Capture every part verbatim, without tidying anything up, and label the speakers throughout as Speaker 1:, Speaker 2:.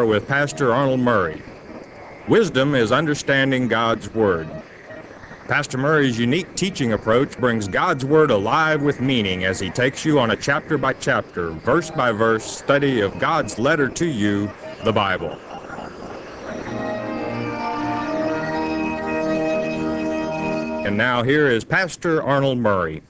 Speaker 1: with Pastor Arnold Murray. Wisdom is understanding God's Word. Pastor Murray's unique teaching approach brings God's Word alive with meaning as he takes you on a chapter-by-chapter, verse-by-verse study of God's letter to you, the Bible. And now here is Pastor Arnold Murray.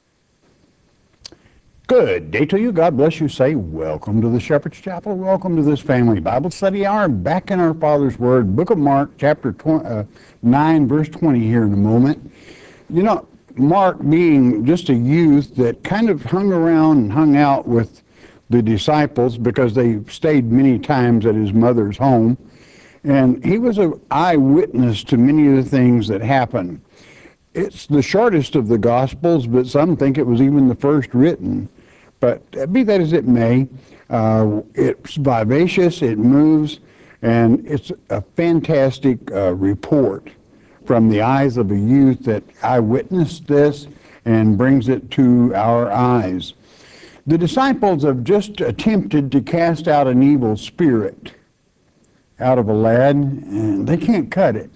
Speaker 2: Good day to you. God bless you. Say, welcome to the Shepherd's Chapel. Welcome to this family Bible study hour. Back in our Father's Word, Book of Mark, chapter nine, verse twenty here in a moment. You know, Mark being just a youth that kind of hung around and hung out with the disciples because they stayed many times at his mother's home. And he was an eyewitness to many of the things that happened. It's the shortest of the Gospels, but some think it was even the first written. But be that as it may, uh, it's vivacious, it moves, and it's a fantastic uh, report from the eyes of a youth that eyewitnessed this and brings it to our eyes. The disciples have just attempted to cast out an evil spirit out of a lad, and they can't cut it.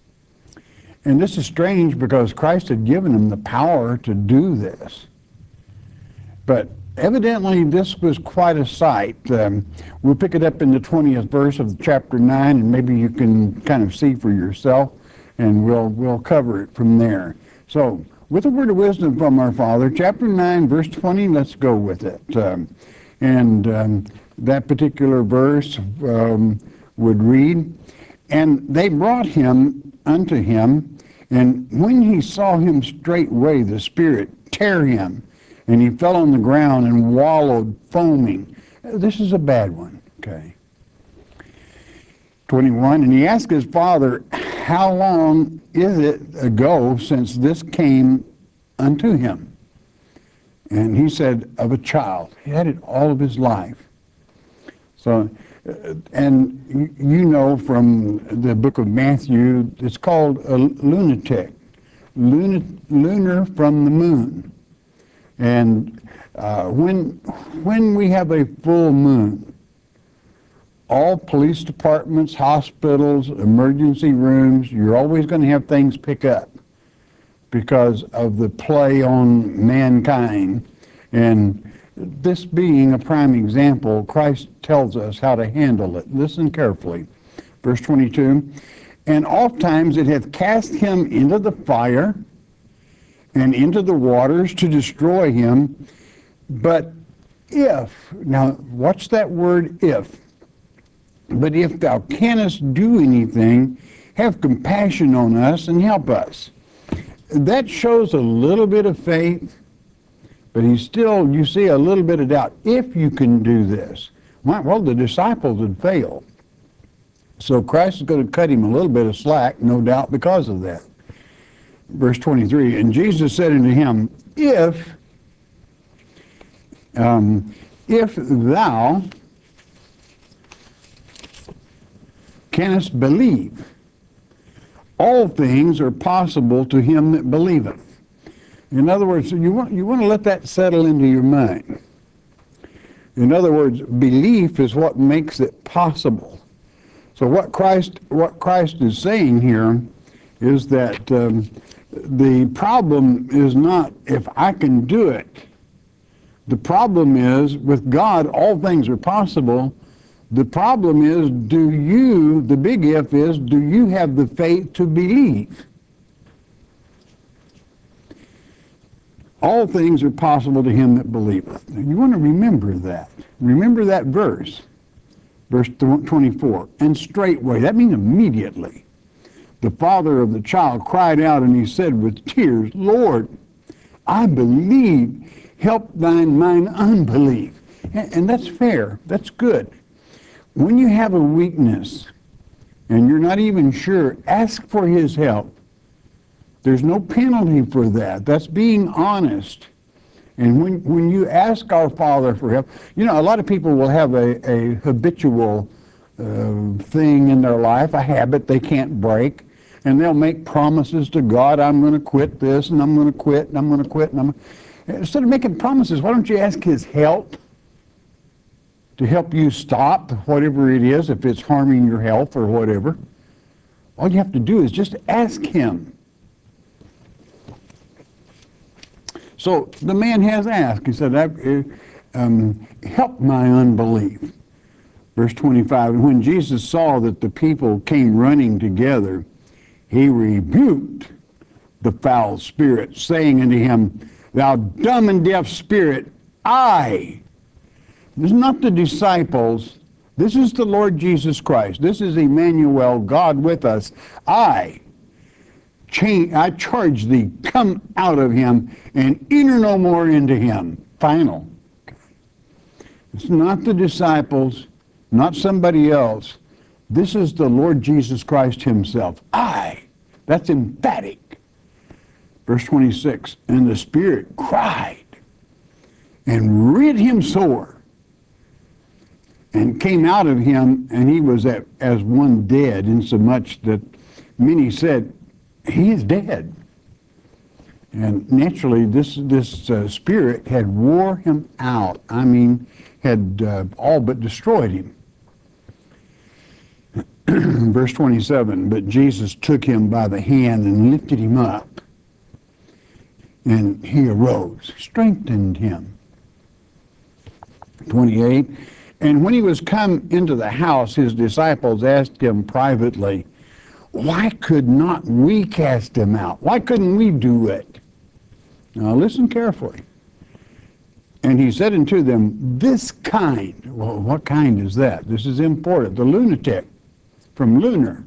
Speaker 2: And this is strange because Christ had given them the power to do this. But evidently, this was quite a sight. Um, we'll pick it up in the twentieth verse of chapter nine, and maybe you can kind of see for yourself, and we'll we'll cover it from there. So, with a word of wisdom from our Father, chapter nine, verse twenty, let's go with it. Um, and um, that particular verse um, would read, "And they brought him unto him, and when he saw him straightway the Spirit tear him, and he fell on the ground and wallowed, foaming." This is a bad one, okay. twenty-one, "And he asked his father, How long is it ago since this came unto him? And he said, Of a child." He had it all of his life. So, uh, and you know from the book of Matthew, it's called a lunatic, Luna, lunar from the moon. And uh, when when we have a full moon, all police departments, hospitals, emergency rooms, you're always going to have things pick up because of the play on mankind. And this being a prime example, Christ tells us how to handle it. Listen carefully. Verse twenty-two, "And oftentimes it hath cast him into the fire, and into the waters to destroy him. But if," now watch that word if, "but if thou canst do anything, have compassion on us and help us." That shows a little bit of faith, but he's still, you see, a little bit of doubt. If you can do this. Well, the disciples had failed. So Christ is going to cut him a little bit of slack, no doubt, because of that. Verse twenty-three, "And Jesus said unto him, If, um, if thou canst believe, all things are possible to him that believeth." In other words, you want, you want to let that settle into your mind. In other words, belief is what makes it possible. So what Christ, what Christ is saying here is that um, the problem is not if I can do it. The problem is, with God, all things are possible. The problem is, do you, the big if is, do you have the faith to believe? All things are possible to him that believeth. Now, you want to remember that. Remember that verse. Verse twenty-four, "And straightway," that means immediately, "the father of the child cried out, and he said with tears, Lord, I believe, help thine mine unbelief." And, and that's fair. That's good. When you have a weakness and you're not even sure, ask for his help. There's no penalty for that. That's being honest. And when, when you ask our Father for help, you know, a lot of people will have a, a habitual uh, thing in their life, a habit they can't break. And they'll make promises to God, I'm going to quit this, and I'm going to quit, and I'm going to quit. And I'm... Instead of making promises, why don't you ask his help to help you stop whatever it is, if it's harming your health or whatever. All you have to do is just ask him. So the man has asked. He said, um, help my unbelief. Verse twenty-five, and when Jesus saw that the people came running together, he rebuked the foul spirit, saying unto him, thou dumb and deaf spirit, I. This is not the disciples. This is the Lord Jesus Christ. This is Emmanuel, God with us. I, cha- I charge thee, come out of him and enter no more into him. Final. It's not the disciples, not somebody else. This is the Lord Jesus Christ himself. I. That's emphatic. Verse twenty-six, and the spirit cried and rid him sore, and came out of him, and he was at, as one dead, insomuch that many said, he is dead. And naturally, this, this uh, spirit had wore him out. I mean, had uh, all but destroyed him. Verse twenty-seven, but Jesus took him by the hand and lifted him up, and he arose, strengthened him. twenty-eight, and when he was come into the house, his disciples asked him privately, why could not we cast him out? Why couldn't we do it? Now listen carefully. And he said unto them, this kind, well, what kind is that? This is important. The lunatic from lunar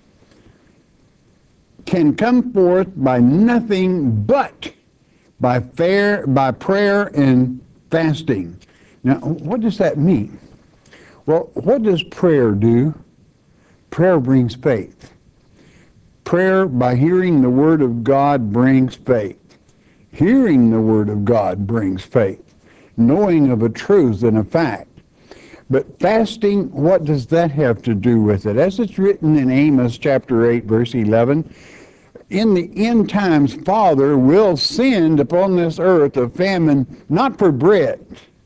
Speaker 2: can come forth by nothing but by fair, by prayer and fasting. Now, what does that mean? Well, what does prayer do? Prayer brings faith. Prayer, by hearing the Word of God, brings faith. Hearing the Word of God brings faith. Knowing of a truth and a fact. But fasting, what does that have to do with it? As it's written in Amos chapter eight, verse eleven, in the end times, Father will send upon this earth a famine, not for bread,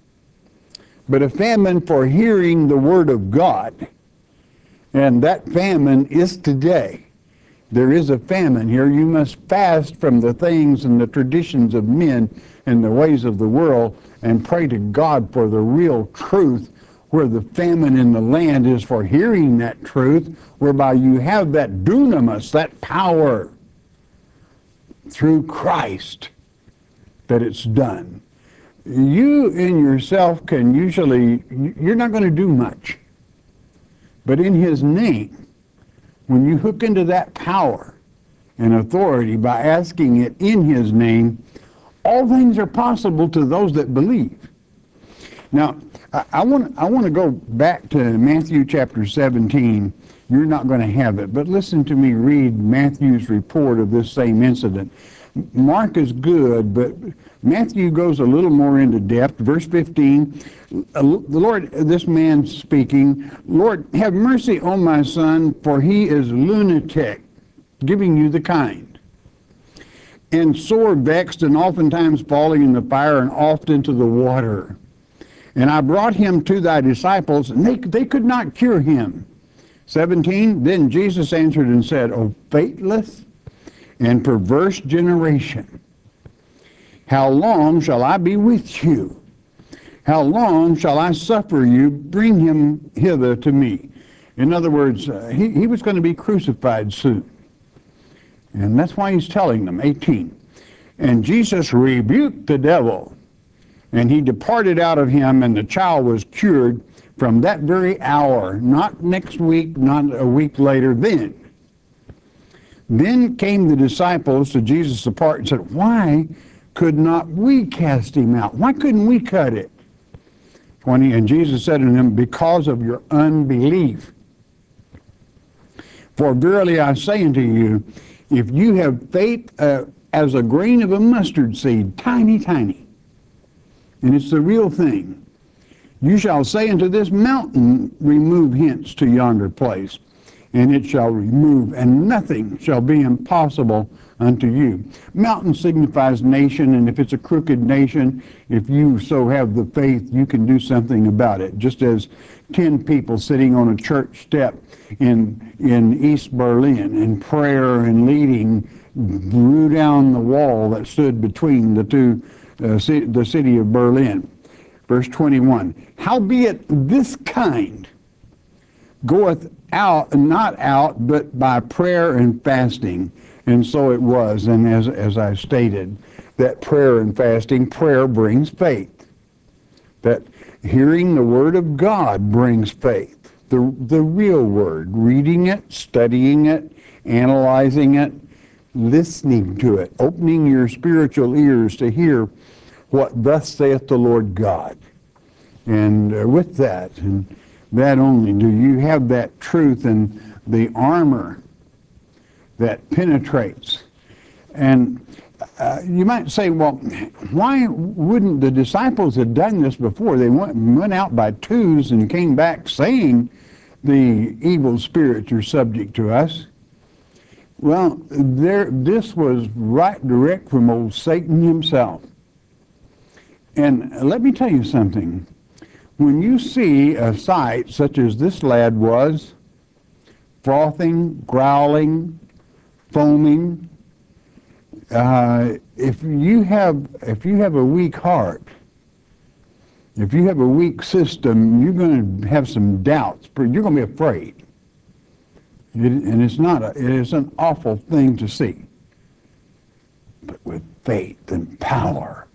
Speaker 2: but a famine for hearing the Word of God. And that famine is today. There is a famine here. You must fast from the things and the traditions of men and the ways of the world and pray to God for the real truth, where the famine in the land is for hearing that truth, whereby you have that dunamis, that power through Christ, that it's done. You in yourself can usually, you're not going to do much. But in his name, when you hook into that power and authority by asking it in his name, all things are possible to those that believe. Now, I, I want I want to go back to Matthew chapter seventeen. You're not going to have it, but listen to me read Matthew's report of this same incident. Mark is good, but Matthew goes a little more into depth. Verse fifteen, the Lord, this man speaking, Lord, have mercy on my son, for he is lunatic, giving you the kind, and sore vexed, and oftentimes falling in the fire, and oft into the water. And I brought him to thy disciples, and they, they could not cure him. seventeen, then Jesus answered and said, O faithless and perverse generation, how long shall I be with you? How long shall I suffer you? Bring him hither to me. In other words, uh, he, he was going to be crucified soon. And that's why he's telling them, eighteen. And Jesus rebuked the devil, and he departed out of him, and the child was cured from that very hour, not next week, not a week later, then. Then came the disciples to Jesus apart and said, why could not we cast him out? Why couldn't we cut it? twenty, and Jesus said unto them, because of your unbelief. For verily I say unto you, if you have faith uh, as a grain of a mustard seed, tiny, tiny, and it's the real thing, you shall say unto this mountain, remove hence to yonder place, and it shall remove, and nothing shall be impossible unto you. Mountain signifies nation, and if it's a crooked nation, if you so have the faith, you can do something about it. Just as ten people sitting on a church step in in East Berlin in prayer and leading blew down the wall that stood between the two, uh, ci- the city of Berlin. Verse twenty-one, howbeit this kind goeth out, not out, but by prayer and fasting. And so it was, and as, as I stated, that prayer and fasting, prayer brings faith. That hearing the Word of God brings faith. The, the real Word, reading it, studying it, analyzing it, listening to it, opening your spiritual ears to hear what thus saith the Lord God. And uh, with that, and that only, do you have that truth and the armor that penetrates. And uh, you might say, well, why wouldn't the disciples have done this before? They went, went out by twos and came back saying the evil spirits are subject to us. Well, there, this was right direct from old Satan himself. And let me tell you something. When you see a sight such as this lad was, frothing, growling, foaming, uh, if you have if you have a weak heart, if you have a weak system, you're going to have some doubts. You're going to be afraid, it, and it's not a, it is an awful thing to see. But with faith and power,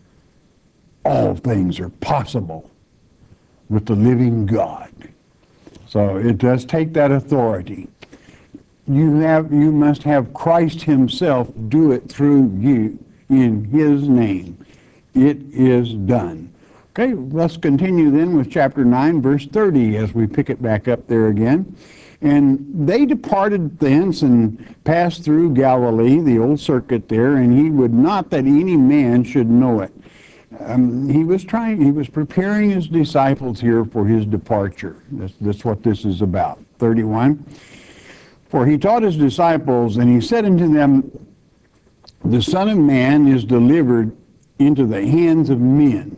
Speaker 2: all things are possible with the living God. So it does take that authority. You have, you must have Christ himself do it through you in his name. It is done. Okay, let's continue then with chapter nine, verse thirty, as we pick it back up there again. And they departed thence and passed through Galilee, the old circuit there, and he would not that any man should know it. Um, he was trying, he was preparing his disciples here for his departure. That's, that's what this is about. thirty-one. For he taught his disciples, and he said unto them, the Son of Man is delivered into the hands of men,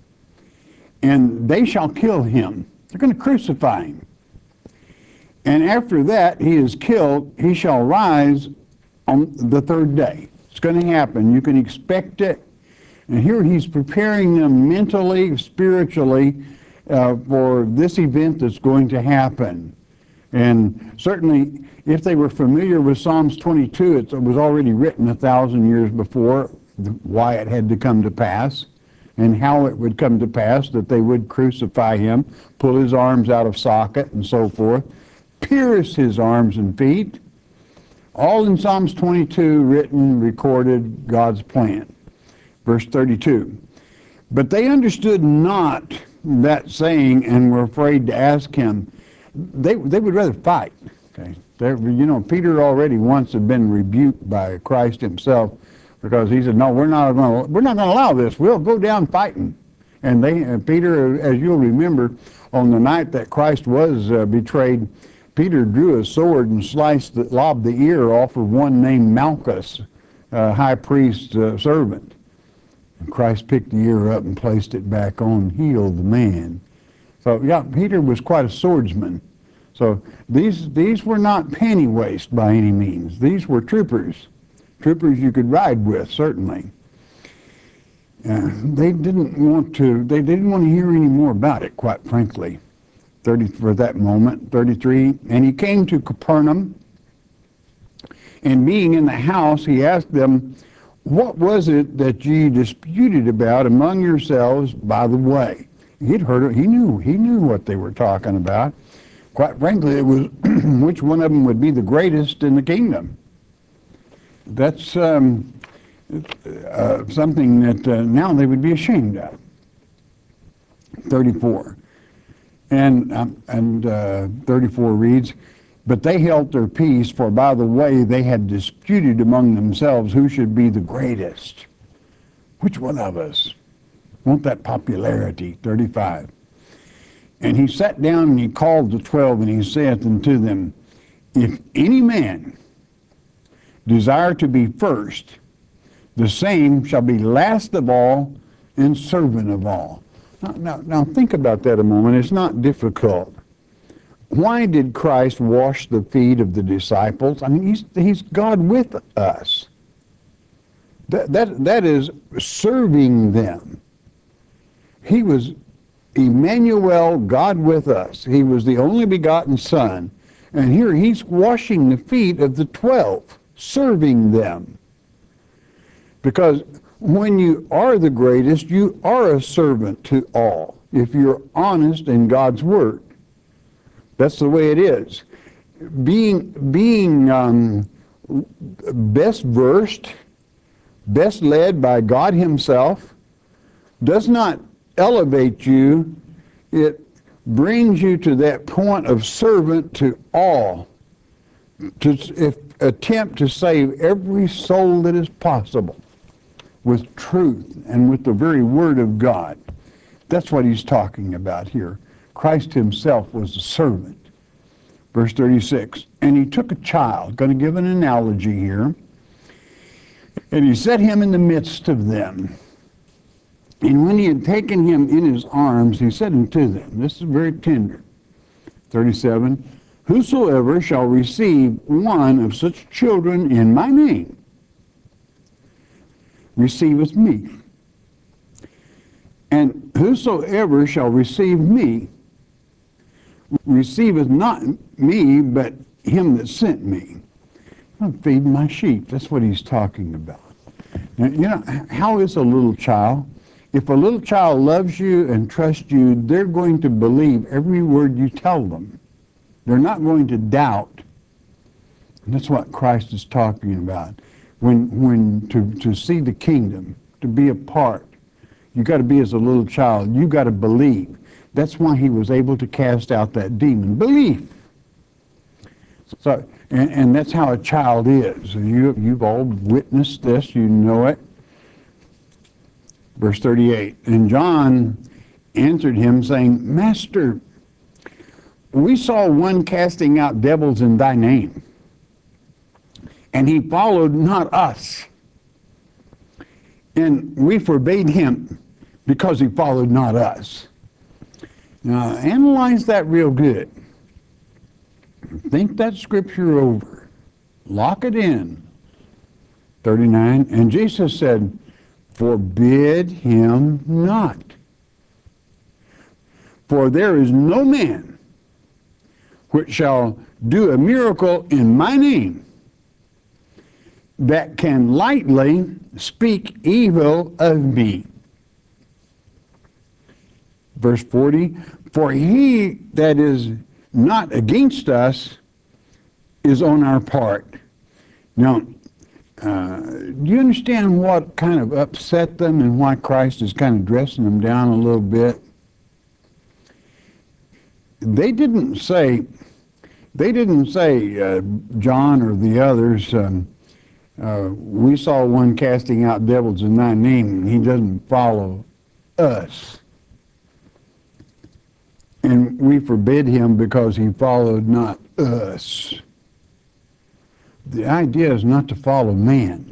Speaker 2: and they shall kill him. They're going to crucify him. And after that he is killed, he shall rise on the third day. It's going to happen. You can expect it. And here he's preparing them mentally, spiritually, uh, for this event that's going to happen. And certainly, if they were familiar with Psalms twenty-two, it was already written a thousand years before why it had to come to pass and how it would come to pass that they would crucify him, pull his arms out of socket and so forth, pierce his arms and feet. All in Psalms twenty-two, written, recorded, God's plan. Verse thirty-two, but they understood not that saying and were afraid to ask him. They, they would rather fight. Okay, They're, you know, Peter already once had been rebuked by Christ himself because he said, "No, we're not going to, we're not going to allow this. We'll go down fighting." And they, and Peter, as you'll remember, on the night that Christ was uh, betrayed, Peter drew a sword and sliced, the, lobbed the ear off of one named Malchus, uh, high priest's uh, servant. And Christ picked the ear up and placed it back on, healed the man. So yeah, Peter was quite a swordsman. So these these were not penny waste by any means. These were troopers, troopers you could ride with, certainly. Uh, they didn't want to. They didn't want to hear any more about it, quite frankly. Thirty for that moment. Thirty-three. And he came to Capernaum, and being in the house, he asked them, "What was it that ye disputed about among yourselves by the way?" He'd heard it. He knew. He knew what they were talking about. Quite frankly, it was which one of them would be the greatest in the kingdom. That's um, uh, something that uh, now they would be ashamed of. thirty-four. And, um, and uh, thirty-four reads, "But they held their peace, for by the way they had disputed among themselves who should be the greatest." Which one of us want that popularity? thirty-five. "And he sat down and he called the twelve, and he saith unto them, if any man desire to be first, the same shall be last of all and servant of all. Now, now, now think about that a moment. It's not difficult. Why did Christ wash the feet of the disciples? I mean, he's, he's God with us. That, that, that is serving them. He was Emmanuel, God with us. He was the only begotten Son. And here he's washing the feet of the twelve, serving them. Because when you are the greatest, you are a servant to all, if you're honest in God's Word. That's the way it is. Being, being um, best versed, best led by God Himself, does not elevate you. It brings you to that point of servant to all, to if, attempt to save every soul that is possible with truth and with the very Word of God. That's what he's talking about here. Christ Himself was a servant. Verse thirty-six, and He took a child, going to give an analogy here, and He set him in the midst of them. And when He had taken him in His arms, He said unto them, this is very tender, thirty-seven, whosoever shall receive one of such children in my name, receiveth me. And whosoever shall receive me, receiveth not me, but Him that sent me. I'm feeding my sheep. That's what he's talking about. Now, you know, how is a little child? If a little child loves you and trusts you, they're going to believe every word you tell them. They're not going to doubt. And that's what Christ is talking about. When, when to, to see the kingdom, to be a part, you got to be as a little child. You got to believe. That's why He was able to cast out that demon. Belief. So, and, and that's how a child is. You, you've all witnessed this. You know it. Verse thirty-eight, and John answered Him, saying, Master, we saw one casting out devils in Thy name, and he followed not us. And we forbade him because he followed not us. Now, analyze that real good. Think that scripture over. Lock it in. thirty-nine, and Jesus said, forbid him not. For there is no man which shall do a miracle in my name that can lightly speak evil of me. Verse forty, for he that is not against us is on our part. Now, uh, do you understand what kind of upset them and why Christ is kind of dressing them down a little bit? They didn't say, they didn't say, uh, John or the others, um, uh, we saw one casting out devils in thy name, and he doesn't follow us. And we forbid him because he followed not us. The idea is not to follow man.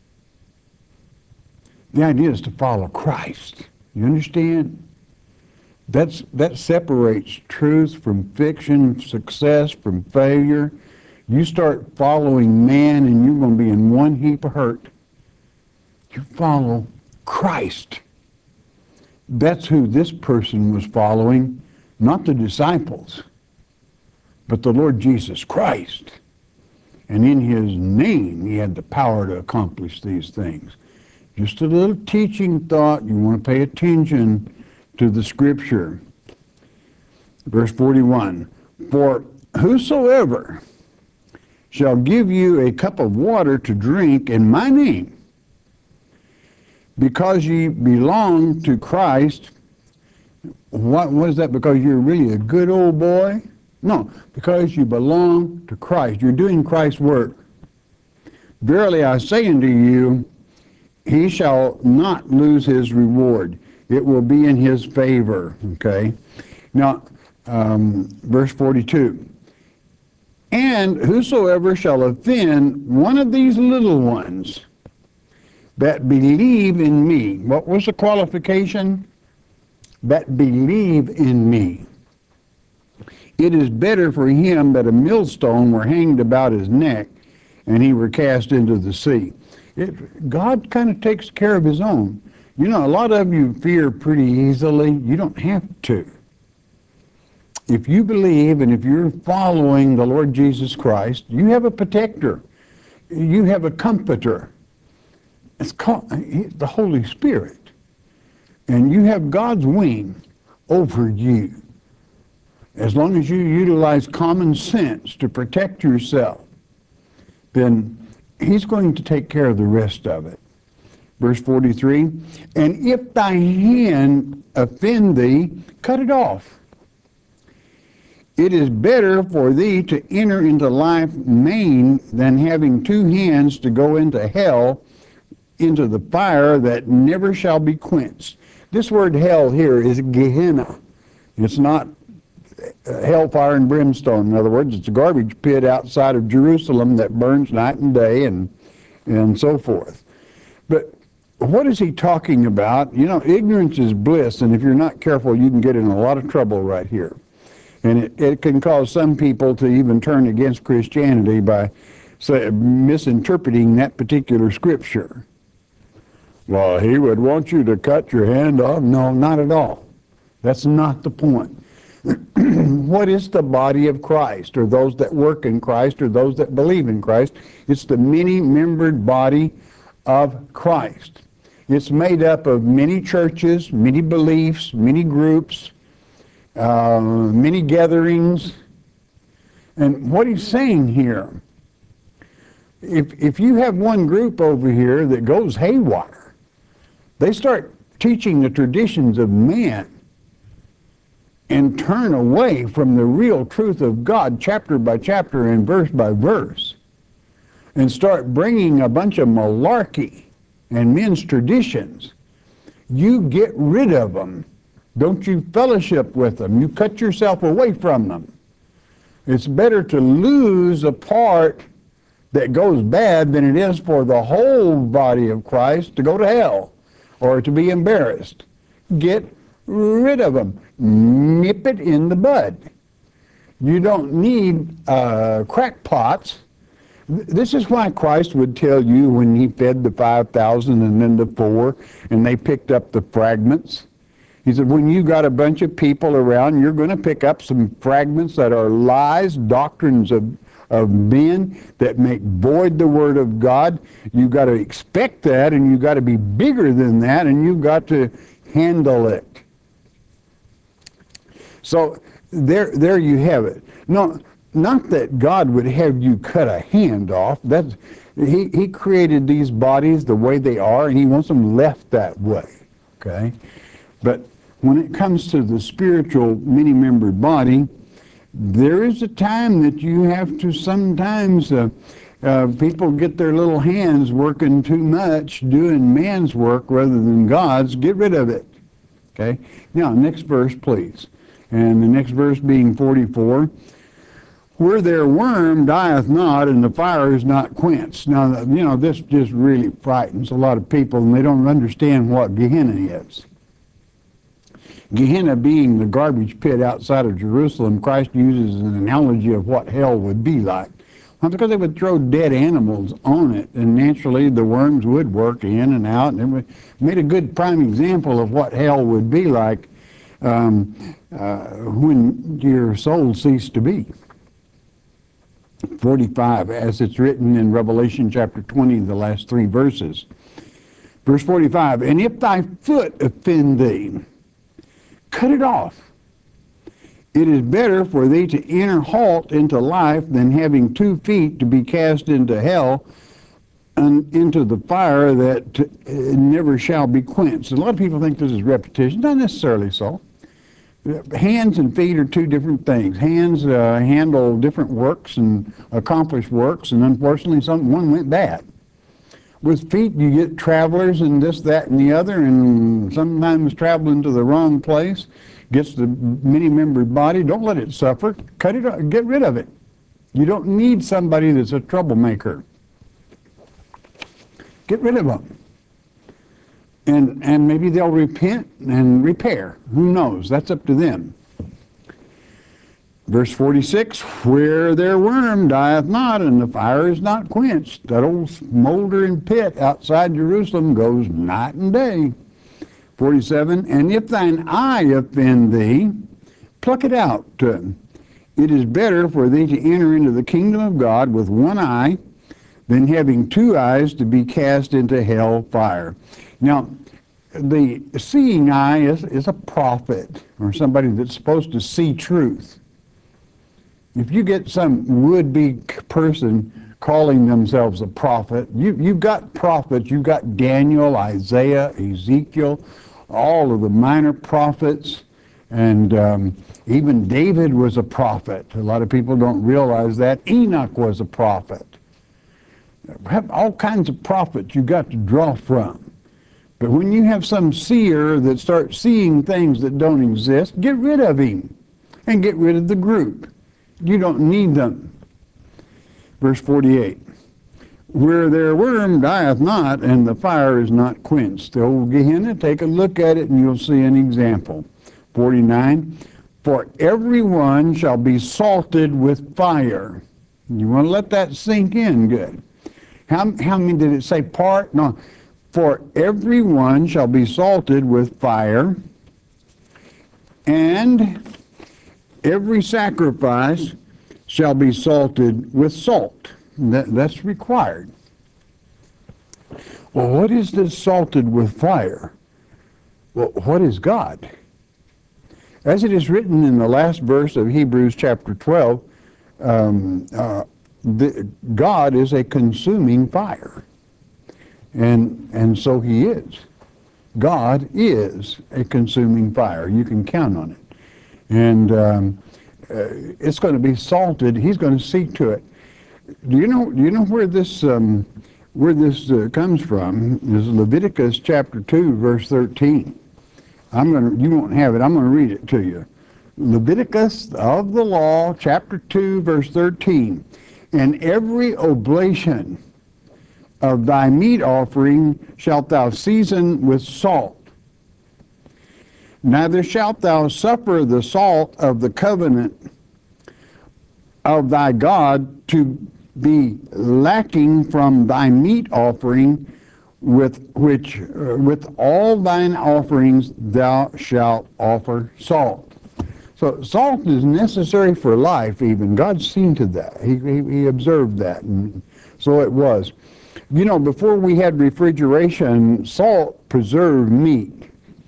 Speaker 2: The idea is to follow Christ. You understand? That's, that separates truth from fiction, success from failure. You start following man and you're going to be in one heap of hurt. You follow Christ. That's who this person was following, not the disciples, but the Lord Jesus Christ. And in his name, he had the power to accomplish these things. Just a little teaching thought. You want to pay attention to the scripture. Verse forty-one, for whosoever shall give you a cup of water to drink in my name, because ye belong to Christ. What, what is that? Because you're really a good old boy? No, because you belong to Christ. You're doing Christ's work. Verily I say unto you, he shall not lose his reward. It will be in his favor. Okay? Now, um, verse forty-two. And whosoever shall offend one of these little ones that believe in me. What was the qualification? That believe in me. It is better for him that a millstone were hanged about his neck and he were cast into the sea. It, God kind of takes care of his own. You know, a lot of you fear pretty easily. You don't have to. If you believe and if you're following the Lord Jesus Christ, you have a protector. You have a comforter. It's called the Holy Spirit. And you have God's wing over you. As long as you utilize common sense to protect yourself, then he's going to take care of the rest of it. Verse forty-three, and if thy hand offend thee, cut it off. It is better for thee to enter into life maimed than having two hands to go into hell, into the fire that never shall be quenched. This word hell here is Gehenna. It's not hellfire and brimstone. In other words, it's a garbage pit outside of Jerusalem that burns night and day and and so forth. But what is he talking about? You know, ignorance is bliss, and if you're not careful, you can get in a lot of trouble right here. And it, it can cause some people to even turn against Christianity by say, misinterpreting that particular scripture. Well, he would want you to cut your hand off. No, not at all. That's not the point. What is the body of Christ, or those that work in Christ, or those that believe in Christ? It's the many-membered body of Christ. It's made up of many churches, many beliefs, many groups, uh, many gatherings. And what he's saying here, if, if you have one group over here that goes haywire, they start teaching the traditions of man and turn away from the real truth of God chapter by chapter and verse by verse, and start bringing a bunch of malarkey and men's traditions, you get rid of them. Don't you fellowship with them. You cut yourself away from them. It's better to lose a part that goes bad than it is for the whole body of Christ to go to hell or to be embarrassed. Get rid of them. Nip it in the bud. You don't need uh, crackpots. This is why Christ would tell you when he fed the five thousand and then the four, and they picked up the fragments. He said, when you got a bunch of people around, you're going to pick up some fragments that are lies, doctrines of, of men that make void the word of God. You've got to expect that, and you've got to be bigger than that, and you've got to handle it. So there, there you have it. No, not that God would have you cut a hand off. That's, he, he created these bodies the way they are, and he wants them left that way. Okay? But when it comes to the spiritual many-membered body, there is a time that you have to sometimes, uh, uh, people get their little hands working too much, doing man's work rather than God's. Get rid of it. Okay? Now, next verse, please. And the next verse being forty-four, where their worm dieth not and the fire is not quenched. Now, you know, this just really frightens a lot of people, and they don't understand what Gehenna is. Gehenna being the garbage pit outside of Jerusalem, Christ uses an analogy of what hell would be like. Well, because they would throw dead animals on it, and naturally the worms would work in and out, and it would, made a good prime example of what hell would be like um, uh, when your soul ceased to be. forty-five, as it's written in Revelation chapter twenty, the last three verses. Verse forty-five, and if thy foot offend thee, cut it off. It is better for thee to enter halt into life than having two feet to be cast into hell and into the fire that uh, never shall be quenched. A lot of people think this is repetition. Not necessarily so. Hands and feet are two different things. Hands uh, handle different works and accomplish works, and unfortunately some, one went bad. With feet, you get travelers and this, that, and the other, and sometimes traveling to the wrong place gets the many-membered body. Don't let it suffer. Cut it off. Get rid of it. You don't need somebody that's a troublemaker. Get rid of them. And, and maybe they'll repent and repair. Who knows? That's up to them. Verse forty-six, where their worm dieth not, and the fire is not quenched. That old smoldering pit outside Jerusalem goes night and day. forty-seven, and if thine eye offend thee, pluck it out. It is better for thee to enter into the kingdom of God with one eye than having two eyes to be cast into hell fire. Now, the seeing eye is, is a prophet, or somebody that's supposed to see truth. If you get some would-be person calling themselves a prophet, you, you've got prophets, you've got Daniel, Isaiah, Ezekiel, all of the minor prophets, and um, even David was a prophet. A lot of people don't realize that. Enoch was a prophet. Have all kinds of prophets you've got to draw from. But when you have some seer that starts seeing things that don't exist, get rid of him and get rid of the group. You don't need them. Verse forty-eight, where their worm dieth not, and the fire is not quenched. The old Gehenna, take a look at it and you'll see an example. forty-nine, for everyone shall be salted with fire. You want to let that sink in good. How, how many did it say part? No. For everyone shall be salted with fire, and every sacrifice shall be salted with salt. That, that's required. Well, what is this salted with fire? Well, what is God? As it is written in the last verse of Hebrews chapter twelve, um, uh, the, God is a consuming fire. And, and so he is. God is a consuming fire. You can count on it. And um, uh, it's going to be salted. He's going to see to it. Do you know? Do you know where this um, where this uh, comes from? Is Leviticus chapter two, verse thirteen. I'm going to. You won't have it. I'm going to read it to you. Leviticus of the law, chapter two, verse thirteen. And every oblation of thy meat offering shalt thou season with salt. Neither shalt thou suffer the salt of the covenant of thy God to be lacking from thy meat offering, with which uh, with all thine offerings thou shalt offer salt. So salt is necessary for life even. God's seen to that. He, he, he observed that, and so it was. You know, before we had refrigeration, salt preserved meat.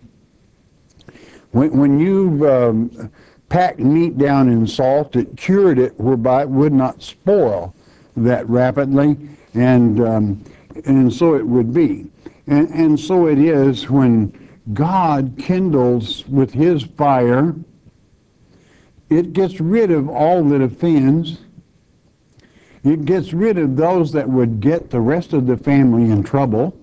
Speaker 2: When, when you um, packed meat down in salt, it cured it whereby it would not spoil that rapidly, and um, and so it would be. And, and so it is when God kindles with his fire, it gets rid of all that offends. It gets rid of those that would get the rest of the family in trouble,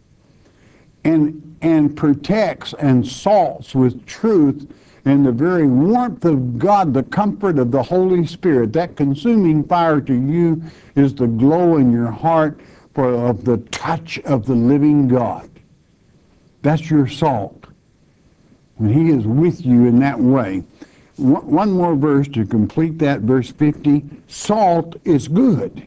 Speaker 2: and, and protects and salts with truth and the very warmth of God, the comfort of the Holy Spirit. That consuming fire to you is the glow in your heart for of the touch of the living God. That's your salt. When he is with you in that way. One more verse to complete that, verse fifty. Salt is good.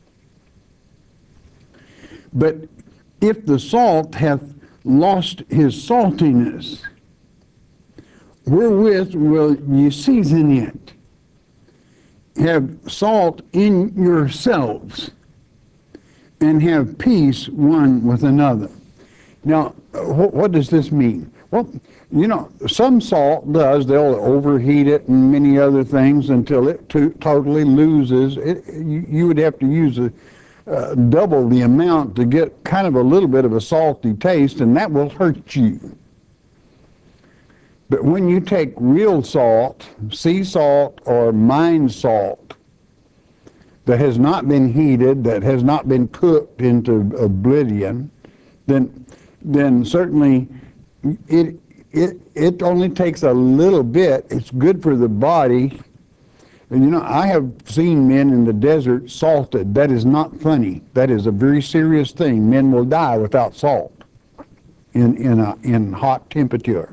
Speaker 2: But if the salt hath lost his saltiness, wherewith will ye season it? Have salt in yourselves, and have peace one with another. Now, what does this mean? Well, you know, some salt does. They'll overheat it and many other things until it to, totally loses. It, you, you would have to use a, uh, double the amount to get kind of a little bit of a salty taste, and that will hurt you. But when you take real salt, sea salt or mine salt, that has not been heated, that has not been cooked into oblivion, then then certainly it it it only takes a little bit. It's good for the body. And you know, I have seen men in the desert salted. That is not funny. That is a very serious thing. Men will die without salt in in a, in hot temperature.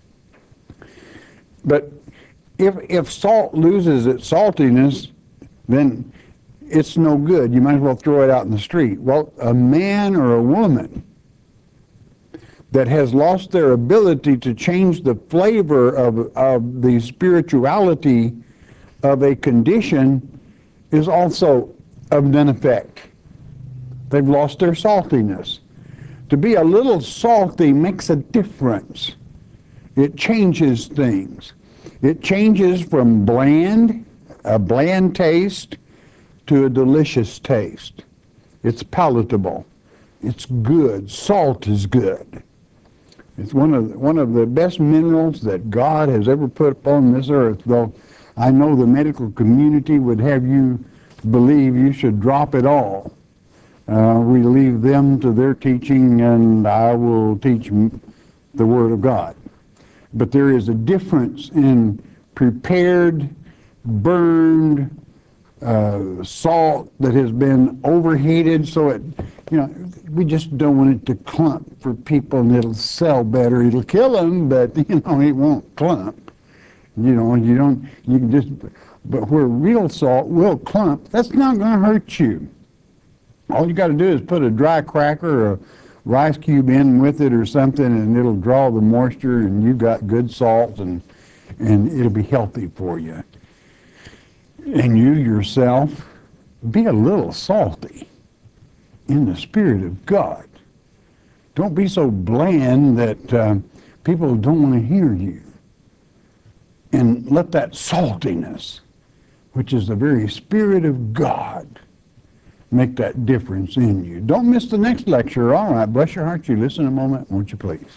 Speaker 2: But if if salt loses its saltiness, then it's no good. You might as well throw it out in the street. Well, a man or a woman that has lost their ability to change the flavor of, of the spirituality of a condition is also of none effect. They've lost their saltiness. To be a little salty makes a difference. It changes things. It changes from bland, a bland taste, to a delicious taste. It's palatable. It's good. Salt is good. It's one of one of the best minerals that God has ever put upon this earth, though I know the medical community would have you believe you should drop it all. Uh, we leave them to their teaching, and I will teach the Word of God. But there is a difference in prepared, burned uh, salt that has been overheated, so it, you know, we just don't want it to clump for people, and it'll sell better. It'll kill them, but you know, it won't clump. You know, you don't, you can just, but where real salt will clump, that's not going to hurt you. All you got to do is put a dry cracker or a rice cube in with it or something, and it'll draw the moisture, and you've got good salt, and and it'll be healthy for you. And you yourself, be a little salty in the Spirit of God. Don't be so bland that uh, people don't want to hear you. And let that saltiness, which is the very Spirit of God, make that difference in you. Don't miss the next lecture. All right, bless your heart. You listen a moment, won't you please?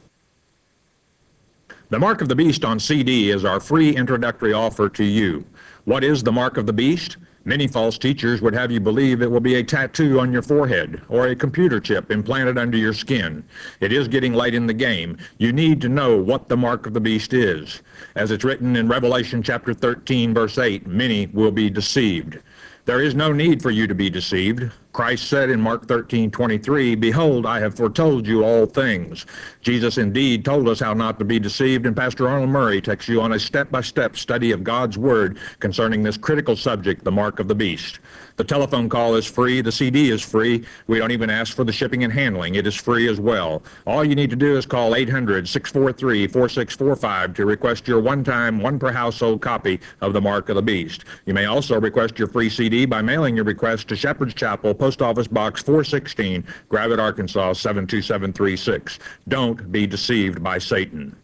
Speaker 1: The Mark of the Beast on C D is our free introductory offer to you. What is the Mark of the Beast? Many false teachers would have you believe it will be a tattoo on your forehead or a computer chip implanted under your skin. It is getting late in the game. You need to know what the Mark of the Beast is. As it's written in Revelation chapter thirteen, verse eight, many will be deceived. There is no need for you to be deceived. Christ said in Mark thirteen twenty-three, "Behold, I have foretold you all things." Jesus indeed told us how not to be deceived, and Pastor Arnold Murray takes you on a step-by-step study of God's Word concerning this critical subject, the Mark of the Beast. The telephone call is free. The C D is free. We don't even ask for the shipping and handling. It is free as well. All you need to do is call eight hundred, six four three, four six four five to request your one-time, one-per-household copy of the Mark of the Beast. You may also request your free C D by mailing your request to Shepherd's Chapel, Post Office Box four sixteen, Gravette, Arkansas seven two seven three six. Don't be deceived by Satan.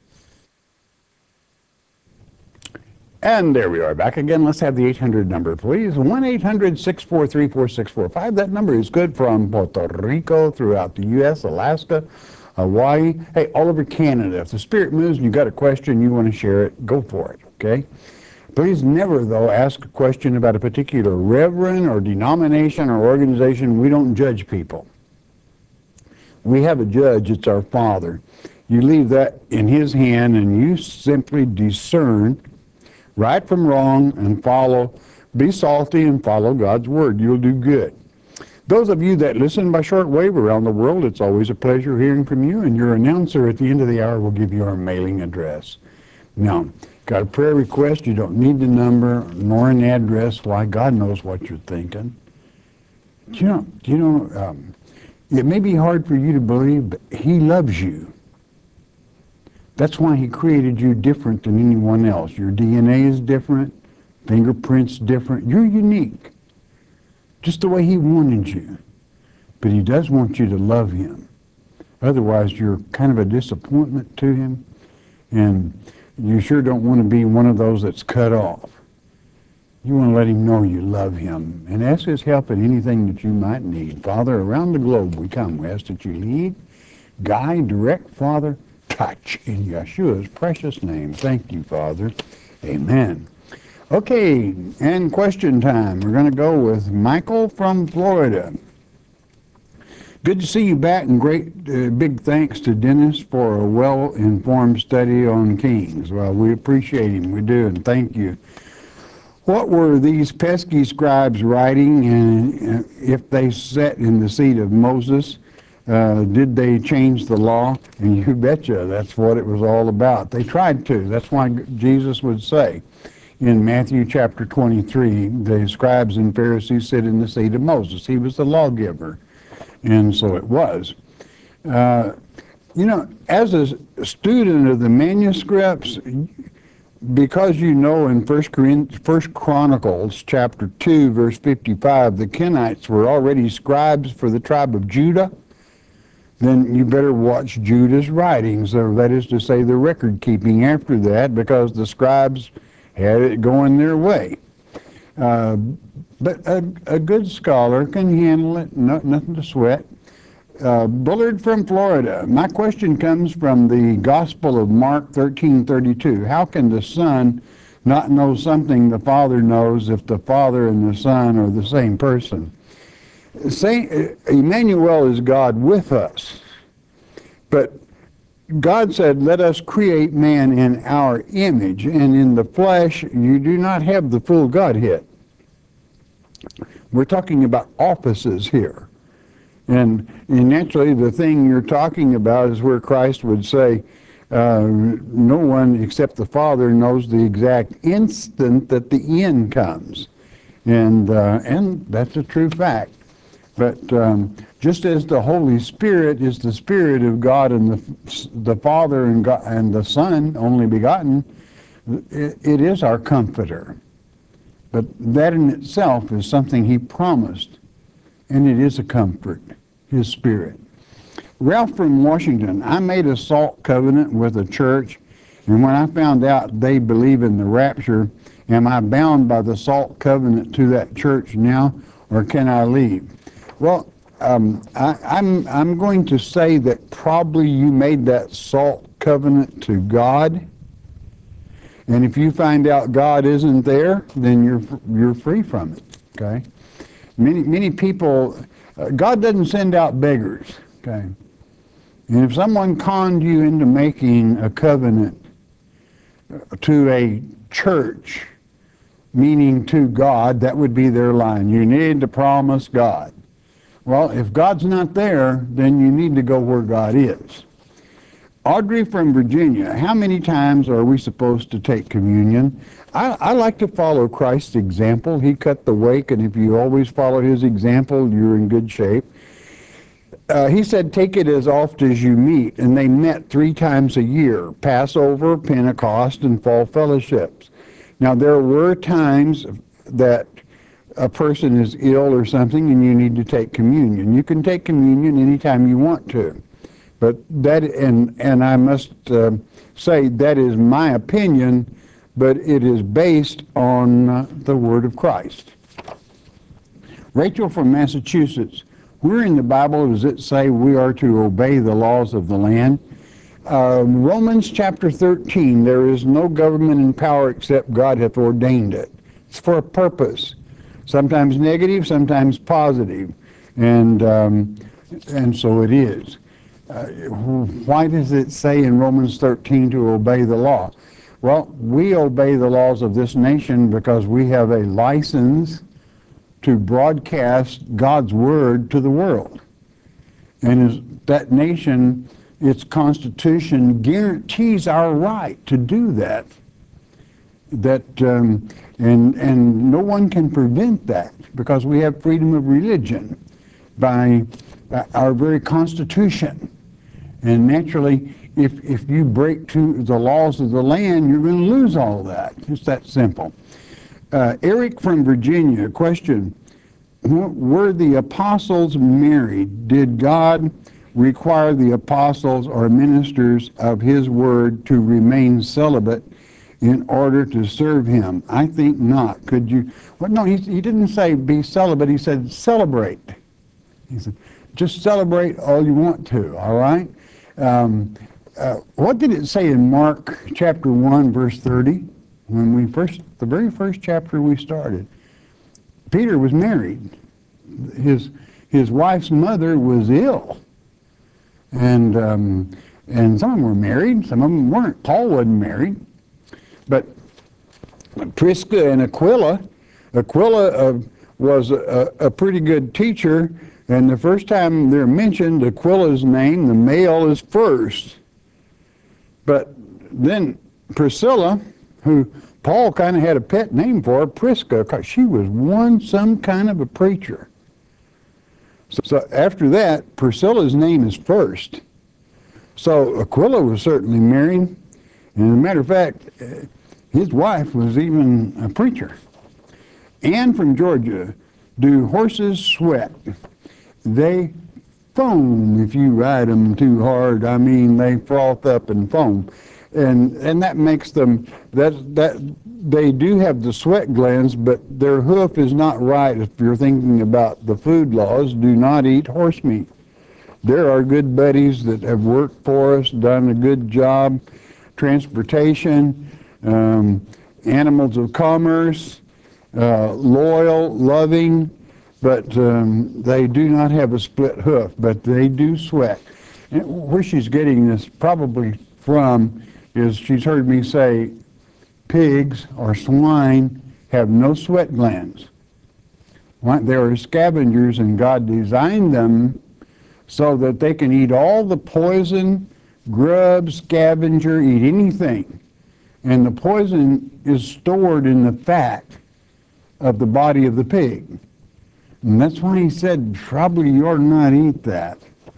Speaker 2: And there we are, back again. Let's have the eight hundred number, please. one eight hundred, six four three, four six four five. That number is good from Puerto Rico, throughout the U S, Alaska, Hawaii, hey, all over Canada. If the Spirit moves and you got a question, you want to share it, go for it, okay? Please never, though, ask a question about a particular reverend or denomination or organization. We don't judge people. We have a judge, it's our Father. You leave that in His hand, and you simply discern right from wrong and follow. Be salty and follow God's Word. You'll do good. Those of you that listen by shortwave around the world, it's always a pleasure hearing from you, and your announcer at the end of the hour will give you our mailing address. Now, got a prayer request, you don't need the number nor an address. Why, God knows what you're thinking. Do you know, do you know um, it may be hard for you to believe, but He loves you. That's why He created you different than anyone else. Your D N A is different, fingerprints different. You're unique, just the way He wanted you. But He does want you to love Him. Otherwise, you're kind of a disappointment to Him, and you sure don't want to be one of those that's cut off. You want to let Him know you love Him, and ask His help in anything that you might need. Father, around the globe we come. We ask that you lead, guide, direct, Father, touch in Yeshua's precious name. Thank you, Father. Amen. Okay, and question time. We're going to go with Michael from Florida. Good to see you back, and great uh, big thanks to Dennis for a well-informed study on Kings. Well, we appreciate him. We do, and thank you. What were these pesky scribes writing, and if they sat in the seat of Moses, uh, did they change the law? And you betcha, that's what it was all about. They tried to. That's why Jesus would say in Matthew chapter twenty-three, the scribes and Pharisees sit in the seat of Moses. He was the lawgiver, and so it was. Uh, you know, as a student of the manuscripts, because you know in First Chronicles chapter two, verse fifty-five, the Kenites were already scribes for the tribe of Judah, then you better watch Judah's writings, or that is to say the record keeping after that, because the scribes had it going their way. Uh, but a, a good scholar can handle it, no, nothing to sweat. Uh, Bullard from Florida. My question comes from the Gospel of Mark thirteen thirty-two. How can the Son not know something the Father knows if the Father and the Son are the same person? Saint Emmanuel is God with us, but God said, let us create man in our image, and in the flesh you do not have the full Godhead. We're talking about offices here. And, and naturally, the thing you're talking about is where Christ would say, uh, no one except the Father knows the exact instant that the end comes. And, uh, and that's a true fact. But um, just as the Holy Spirit is the Spirit of God and the, the Father and, God, and the Son, only begotten, it, it is our comforter. But that in itself is something he promised, and it is a comfort, his Spirit. Ralph from Washington, I made a salt covenant with a church, and when I found out they believe in the rapture, am I bound by the salt covenant to that church now, or can I leave? Well, um, I, I'm, I'm going to say that probably you made that salt covenant to God, and if you find out God isn't there, then you're, you're free from it, okay? Many, many people, uh, God doesn't send out beggars, okay? And if someone conned you into making a covenant to a church, meaning to God, that would be their line. You need to promise God. Well, if God's not there, then you need to go where God is. Audrey from Virginia, how many times are we supposed to take communion? I, I like to follow Christ's example. He cut the wake, and if you always follow his example, you're in good shape. Uh, he said, take it as oft as you meet, and they met three times a year, Passover, Pentecost, and fall fellowships. Now, there were times that a person is ill or something, and you need to take communion. You can take communion anytime you want to. But that, and, and I must uh, say, that is my opinion, but it is based on uh, the Word of Christ. Rachel from Massachusetts, where in the Bible does it say we are to obey the laws of the land? Uh, Romans chapter thirteen, there is no government in power except God hath ordained it. It's for a purpose, sometimes negative, sometimes positive, and, um, and so it is. Uh, why does it say in Romans thirteen to obey the law? Well, we obey the laws of this nation because we have a license to broadcast God's word to the world. And as that nation, its constitution guarantees our right to do that. That um, and and no one can prevent that because we have freedom of religion by uh, our very constitution. And naturally, if, if you break to the laws of the land, you're going to lose all that. It's that simple. Uh, Eric from Virginia, question, were the apostles married? Did God require the apostles or ministers of his word to remain celibate in order to serve him? I think not. Could you? Well, no, he, he didn't say be celibate. He said celebrate. He said, just celebrate all you want to, all right? Um, uh, what did it say in Mark chapter one, verse thirty? When we first, the very first chapter we started, Peter was married. His his wife's mother was ill, and um, and some of them were married, some of them weren't. Paul wasn't married, but Prisca and Aquila. Aquila uh, was a, a pretty good teacher, and the first time they're mentioned, Aquila's name, the male is first. But then Priscilla, who Paul kind of had a pet name for, Prisca, because she was one some kind of a preacher. So, so after that, Priscilla's name is first. So Aquila was certainly married, and as a matter of fact, his wife was even a preacher. Anne from Georgia, do horses sweat? They foam if you ride them too hard. I mean, they froth up and foam. And and that makes them, that, that they do have the sweat glands, but their hoof is not right. If you're thinking about the food laws, do not eat horse meat. There are good buddies that have worked for us, done a good job, transportation, um, animals of commerce, uh, loyal, loving, but um, they do not have a split hoof, but they do sweat. And where she's getting this probably from is she's heard me say pigs or swine have no sweat glands. They are scavengers, and God designed them so that they can eat all the poison, grub, scavenger, eat anything. And the poison is stored in the fat of the body of the pig. And that's why he said, probably you ought to not eat that.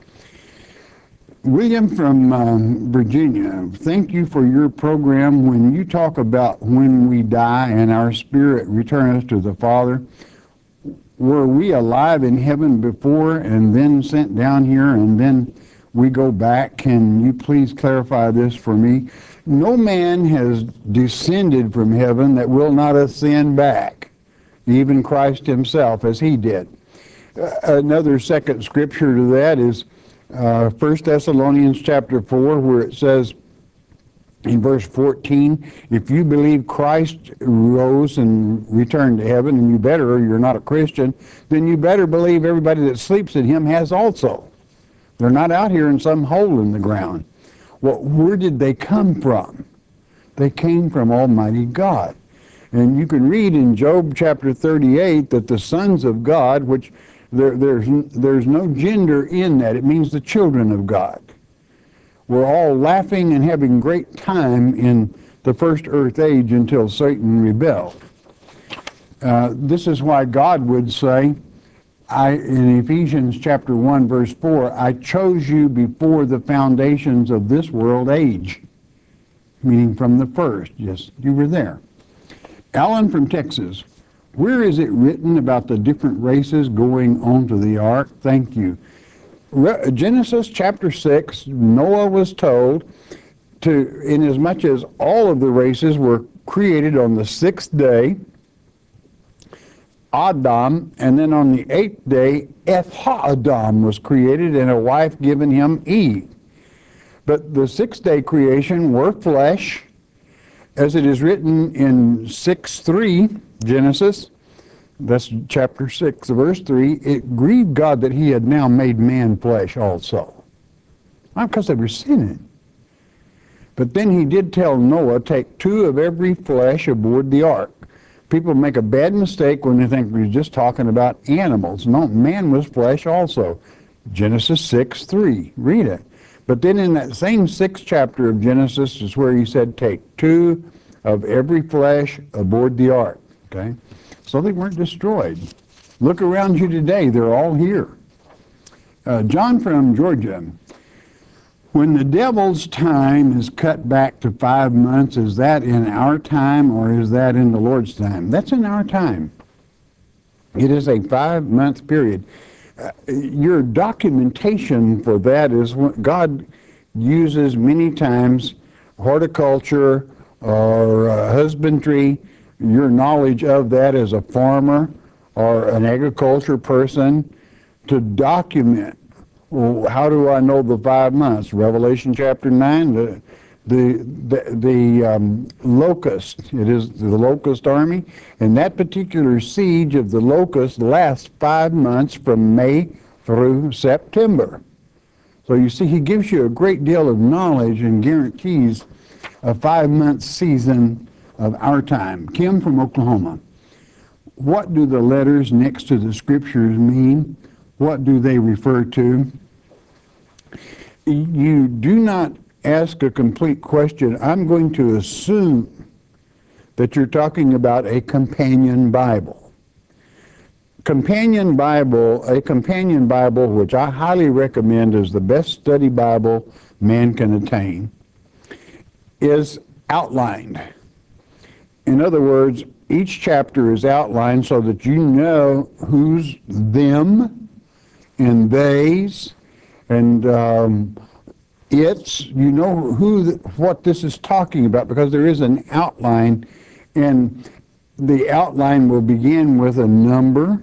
Speaker 2: William from um, Virginia, thank you for your program. When you talk about when we die and our spirit returns to the Father, were we alive in heaven before and then sent down here and then we go back? Can you please clarify this for me? No man has descended from heaven that will not ascend back, even Christ himself, as he did. Uh, another second scripture to that is uh, First Thessalonians chapter four, where it says in verse fourteen, if you believe Christ rose and returned to heaven, and you better, or you're not a Christian, then you better believe everybody that sleeps in him has also. They're not out here in some hole in the ground. Well, where did they come from? They came from Almighty God. And you can read in Job chapter thirty-eight that the sons of God, which there, there's, there's no gender in that, it means the children of God, were all laughing and having great time in the first earth age until Satan rebelled. Uh, this is why God would say, I, in Ephesians chapter one, verse four, I chose you before the foundations of this world age, meaning from the first. Yes, you were there. Alan from Texas, where is it written about the different races going onto the ark? Thank you. Re- Genesis chapter six, Noah was told to, inasmuch as all of the races were created on the sixth day, Adam, and then on the eighth day, Eth-ha-Adam was created, and a wife given him Eve. But the sixth day creation were flesh, as it is written in six three, Genesis, that's chapter six, verse three, it grieved God that he had now made man flesh also. Not because they were sinning. But then he did tell Noah, take two of every flesh aboard the ark. People make a bad mistake when they think we're just talking about animals. No, man was flesh also. Genesis six three, read it. But then in that same sixth chapter of Genesis is where he said, take two of every flesh aboard the ark. Okay? So they weren't destroyed. Look around you today, they're all here. Uh, John from Georgia, when the devil's time is cut back to five months, is that in our time or is that in the Lord's time? That's in our time. It is a five-month period. Uh, your documentation for that is what God uses many times, horticulture or uh, husbandry, your knowledge of that as a farmer or an agriculture person to document. Well, how do I know the five months? Revelation chapter nine, the the the, the um, locust. It is the locust army, and that particular siege of the locust lasts five months from May through September. So you see, he gives you a great deal of knowledge and guarantees a five-month season of our time. Kim from Oklahoma. What do the letters next to the scriptures mean? What do they refer to? You do not ask a complete question. I'm going to assume that you're talking about a companion Bible. Companion Bible, a companion Bible, which I highly recommend is the best study Bible man can attain, is outlined. In other words, each chapter is outlined so that you know who's them and they's and um, it's, you know who, the, what this is talking about, because there is an outline, and the outline will begin with a number,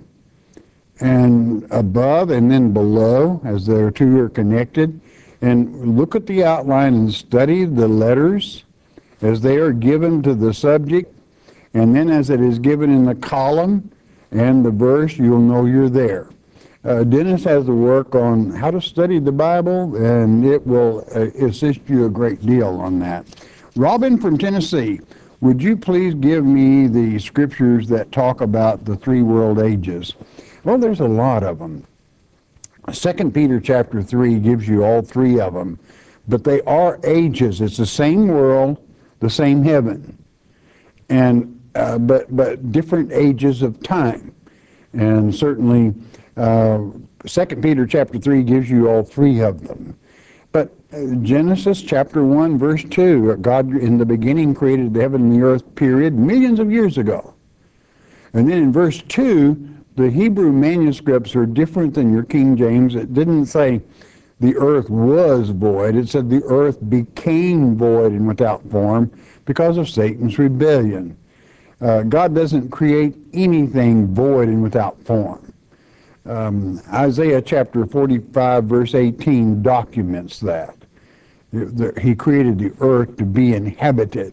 Speaker 2: and above and then below, as the two are connected. And look at the outline and study the letters as they are given to the subject, and then as it is given in the column and the verse, you'll know you're there. Uh, Dennis has the work on how to study the Bible, and it will uh, assist you a great deal on that. Robin from Tennessee, would you please give me the scriptures that talk about the three world ages? Well, there's a lot of them. Second Peter chapter three gives you all three of them, but they are ages. It's the same world, the same heaven, and uh, but but different ages of time. And certainly, uh, Second Peter chapter three gives you all three of them. But uh, Genesis chapter one, verse two, God in the beginning created the heaven and the earth, period, millions of years ago. And then in verse two, the Hebrew manuscripts are different than your King James. It didn't say the earth was void. It said the earth became void and without form because of Satan's rebellion. Uh, God doesn't create anything void and without form. Um, Isaiah chapter forty-five, verse eighteen documents that. He created the earth to be inhabited.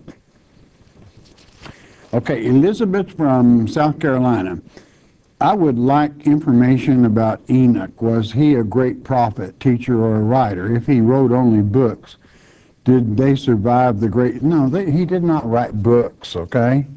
Speaker 2: Okay, Elizabeth from South Carolina. I would like information about Enoch. Was he a great prophet, teacher, or a writer? If he wrote only books, did they survive the great... No, they, he did not write books, okay?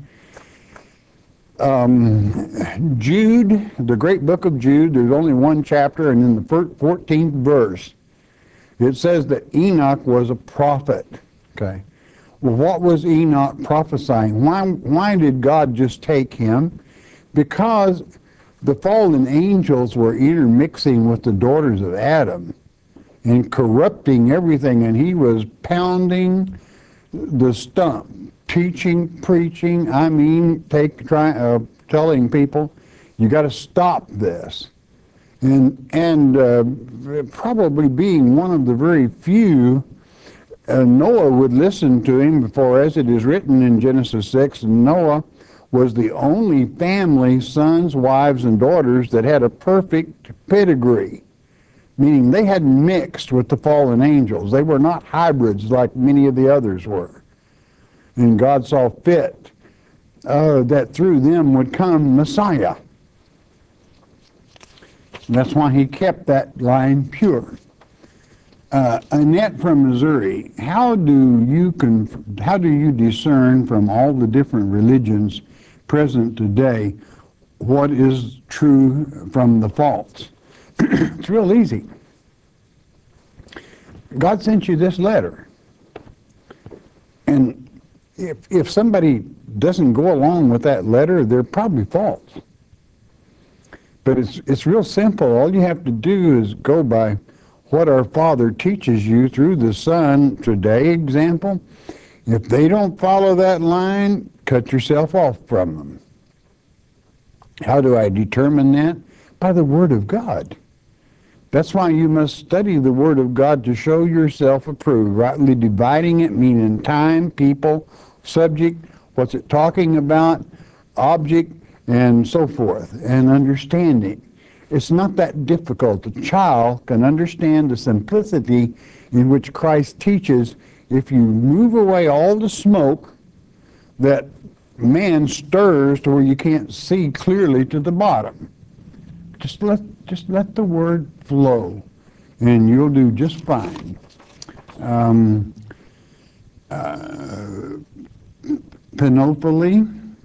Speaker 2: Um, Jude, the great book of Jude, there's only one chapter, and in the fourteenth verse, it says that Enoch was a prophet, okay? Well, what was Enoch prophesying? Why, why did God just take him? Because the fallen angels were intermixing with the daughters of Adam and corrupting everything, and he was pounding the stump, teaching, preaching, I mean, take, try, uh, telling people, you got to stop this. And, and uh, probably being one of the very few, uh, Noah would listen to him, for as it is written in Genesis six, Noah was the only family, sons, wives, and daughters that had a perfect pedigree, meaning they had mixed with the fallen angels. They were not hybrids like many of the others were. And God saw fit uh, that through them would come Messiah. And that's why he kept that line pure. Uh, Annette from Missouri, how do you conf- how do you discern from all the different religions present today what is true from the false? It's real easy. God sent you this letter, and if if somebody doesn't go along with that letter, they're probably false. But it's it's real simple. All you have to do is go by what our Father teaches you through the Son today. Example, if they don't follow that line, cut yourself off from them. How do I determine that? By the Word of God. That's why you must study the Word of God to show yourself approved, rightly dividing it, meaning time, people, subject, what's it talking about, object, and so forth, and understanding. It's not that difficult. A child can understand the simplicity in which Christ teaches if you move away all the smoke that man stirs to where you can't see clearly to the bottom. Just let just let the word flow, and you'll do just fine. Um, uh, Panoply,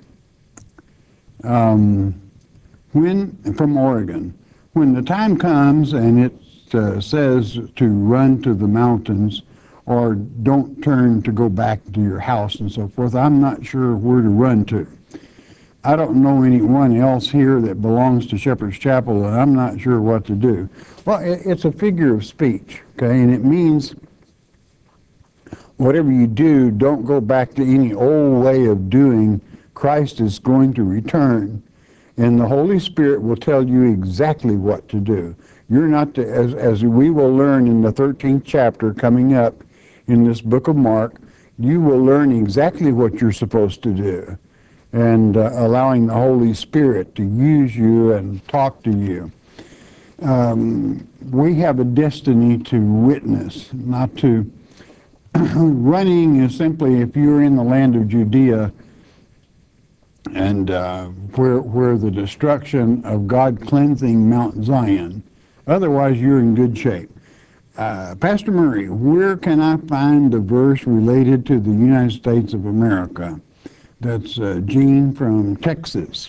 Speaker 2: um, when from Oregon. When the time comes and it uh, says to run to the mountains or don't turn to go back to your house and so forth, I'm not sure where to run to. I don't know anyone else here that belongs to Shepherd's Chapel, and I'm not sure what to do. Well, it, it's a figure of speech, okay, and it means whatever you do, don't go back to any old way of doing. Christ is going to return, and the Holy Spirit will tell you exactly what to do. You're not to, as, as we will learn in the thirteenth chapter coming up in this book of Mark, you will learn exactly what you're supposed to do, and uh, allowing the Holy Spirit to use you and talk to you. Um, we have a destiny to witness, not to... Running is simply if you're in the land of Judea and uh, where, where the destruction of God cleansing Mount Zion. Otherwise, you're in good shape. Uh, Pastor Murray, where can I find the verse related to the United States of America? That's uh, Gene from Texas.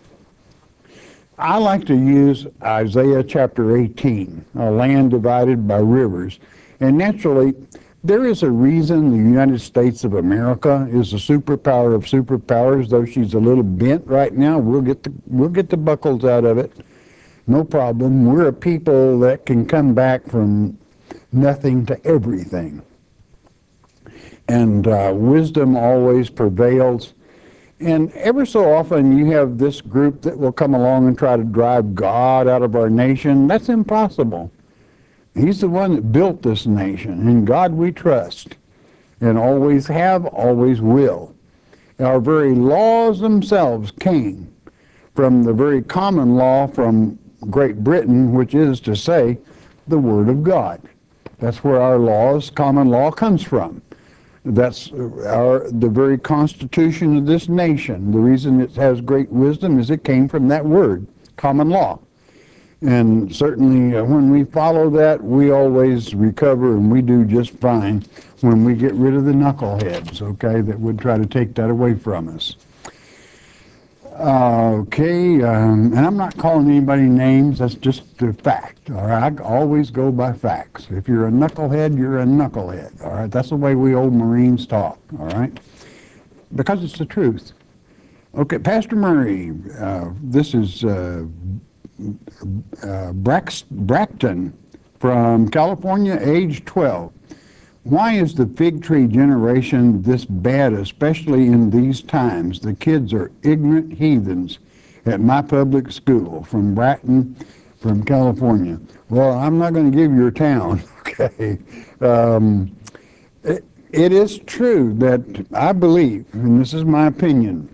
Speaker 2: I like to use Isaiah chapter eighteen, a land divided by rivers. And naturally, there is a reason the United States of America is a superpower of superpowers, though she's a little bent right now. We'll get the, we'll get the buckles out of it. No problem. We're a people that can come back from nothing to everything. And uh, wisdom always prevails. And ever so often you have this group that will come along and try to drive God out of our nation. That's impossible. He's the one that built this nation. In God we trust, and always have, always will. Our very laws themselves came from the very common law from Great Britain, which is to say, the Word of God. That's where our laws, common law, comes from. That's our, the very constitution of this nation. The reason it has great wisdom is it came from that word, common law. And certainly uh, when we follow that, we always recover, and we do just fine when we get rid of the knuckleheads, okay, that would try to take that away from us. Uh, okay, um, and I'm not calling anybody names, that's just the fact, all right? I always go by facts. If you're a knucklehead, you're a knucklehead, all right? That's the way we old Marines talk, all right? Because it's the truth. Okay, Pastor Murray, uh, this is uh, uh, Brax Bracton from California, age twelve. Why is the fig tree generation this bad, especially in these times? The kids are ignorant heathens at my public school. From Bratton, from California. Well, I'm not going to give your town, okay? Um, it, it is true that I believe, and this is my opinion,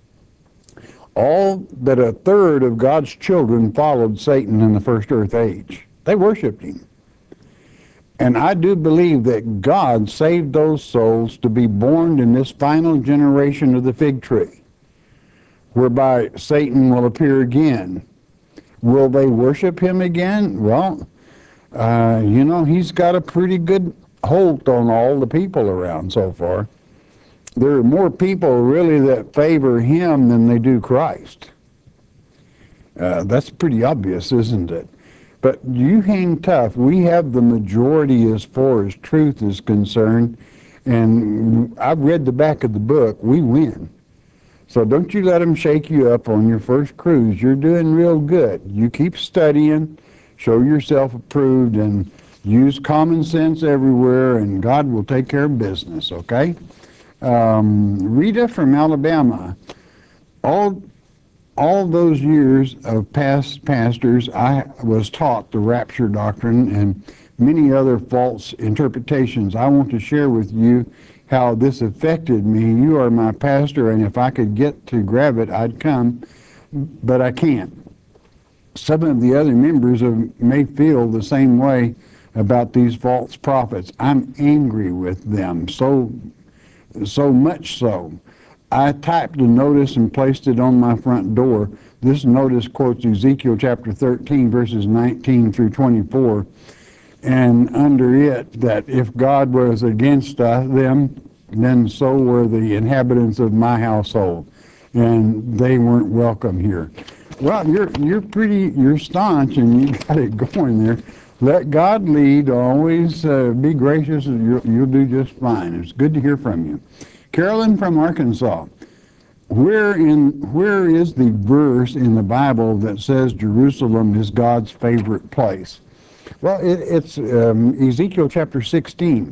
Speaker 2: all that a third of God's children followed Satan in the first earth age. They worshiped him. And I do believe that God saved those souls to be born in this final generation of the fig tree, whereby Satan will appear again. Will they worship him again? Well, uh, you know, he's got a pretty good hold on all the people around so far. There are more people really that favor him than they do Christ. Uh, that's pretty obvious, isn't it? But you hang tough. We have the majority as far as truth is concerned, and I've read the back of the book. We win. So don't you let them shake you up on your first cruise. You're doing real good. You keep studying, show yourself approved, and use common sense everywhere, and God will take care of business, okay? Um, Rita from Alabama. All All those years of past pastors, I was taught the rapture doctrine and many other false interpretations. I want to share with you how this affected me. You are my pastor, and if I could get to grab it, I'd come, but I can't. Some of the other members of, may feel the same way about these false prophets. I'm angry with them, so, so much so. I typed a notice and placed it on my front door. This notice quotes Ezekiel chapter thirteen, verses nineteen through twenty-four. And under it, that if God was against uh, them, then so were the inhabitants of my household, and they weren't welcome here. Well, you're you're pretty you're staunch, and you got it going there. Let God lead. Always uh, be gracious, and you'll, you'll do just fine. It's good to hear from you. Carolyn from Arkansas. Where in where is the verse in the Bible that says Jerusalem is God's favorite place? Well, it, it's um, Ezekiel chapter sixteen.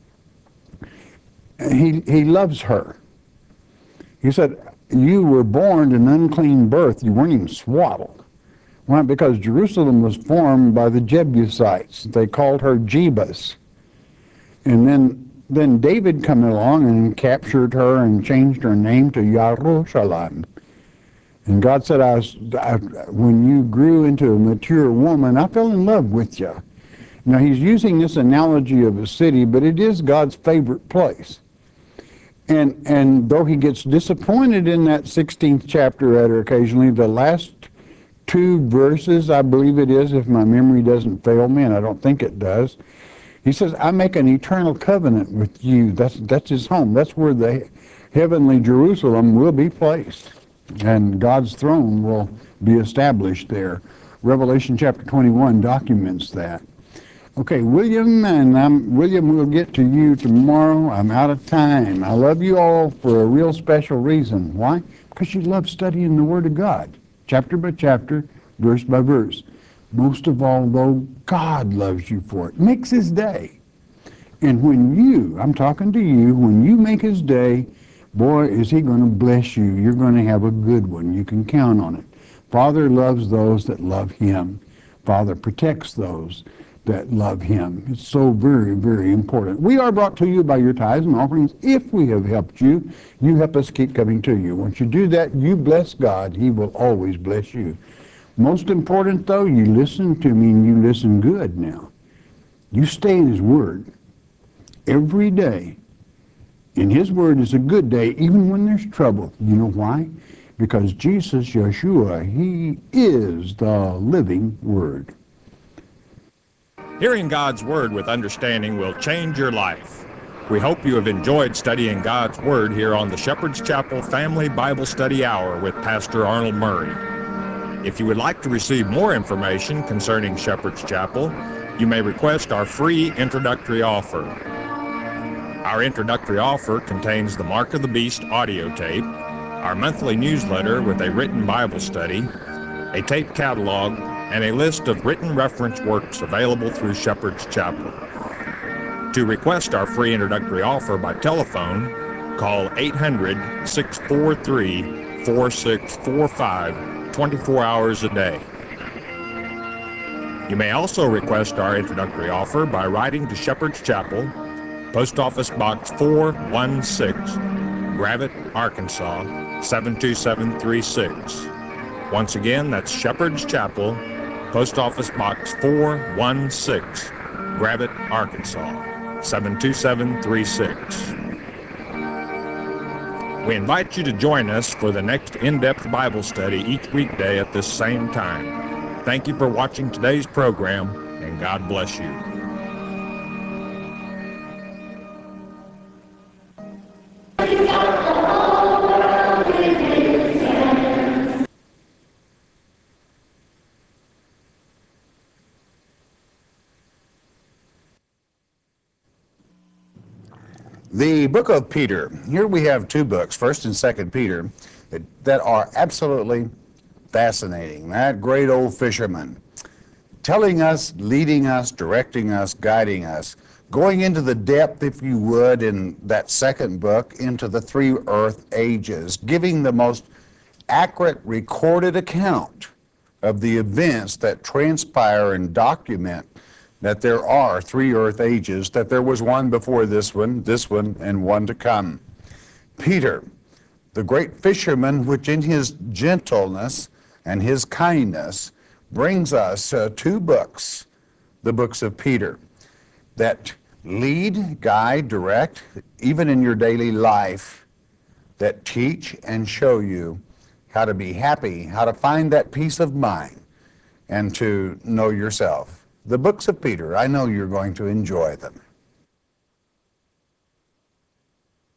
Speaker 2: He he loves her. He said, "You were born an unclean birth. You weren't even swaddled." Why? Because Jerusalem was formed by the Jebusites. They called her Jebus, and then. Then David came along and captured her and changed her name to Jerusalem. And God said, I was, I, when you grew into a mature woman, I fell in love with you. Now he's using this analogy of a city, but it is God's favorite place. And, and though he gets disappointed in that sixteenth chapter at her occasionally, the last two verses, I believe it is, if my memory doesn't fail me, and I don't think it does, he says, I make an eternal covenant with you. That's, that's his home. That's where the heavenly Jerusalem will be placed. And God's throne will be established there. Revelation chapter twenty-one documents that. Okay, William, and I'm, William, we'll get to you tomorrow. I'm out of time. I love you all for a real special reason. Why? Because you love studying the Word of God, chapter by chapter, verse by verse. Most of all, though, God loves you for it. Makes his day. And when you, I'm talking to you, when you make his day, boy, is he going to bless you. You're going to have a good one. You can count on it. Father loves those that love him. Father protects those that love him. It's so very, very important. We are brought to you by your tithes and offerings. If we have helped you, you help us keep coming to you. Once you do that, you bless God. He will always bless you. Most important, though, you listen to me and you listen good now. You stay in his word every day. And his word is a good day, even when there's trouble. You know why? Because Jesus, Yeshua, he is the living word.
Speaker 1: Hearing God's Word with understanding will change your life. We hope you have enjoyed studying God's Word here on the Shepherd's Chapel Family Bible Study Hour with Pastor Arnold Murray. If you would like to receive more information concerning Shepherd's Chapel, you may request our free introductory offer. Our introductory offer contains the Mark of the Beast audio tape, our monthly newsletter with a written Bible study, a tape catalog, and a list of written reference works available through Shepherd's Chapel. To request our free introductory offer by telephone, call eight hundred, six four three, four six four five twenty-four hours a day. You may also request our introductory offer by writing to Shepherd's Chapel, Post Office Box four one six, Gravette, Arkansas, seven two seven three six. Once again, that's Shepherd's Chapel, Post Office Box four one six, Gravette, Arkansas, seven two seven three six. We invite you to join us for the next in-depth Bible study each weekday at this same time. Thank you for watching today's program, and God bless you.
Speaker 2: The book of Peter. Here we have two books, First and Second Peter, that, that are absolutely fascinating. That great old fisherman telling us, leading us, directing us, guiding us, going into the depth, if you would, in that second book, into the three earth ages, giving the most accurate recorded account of the events that transpire and document that there are three earth ages, that there was one before this one, this one, and one to come. Peter, the great fisherman, which in his gentleness and his kindness brings us uh, two books, the books of Peter, that lead, guide, direct, even in your daily life, that teach and show you how to be happy, how to find that peace of mind, and to know yourself. The books of Peter, I know you're going to enjoy them.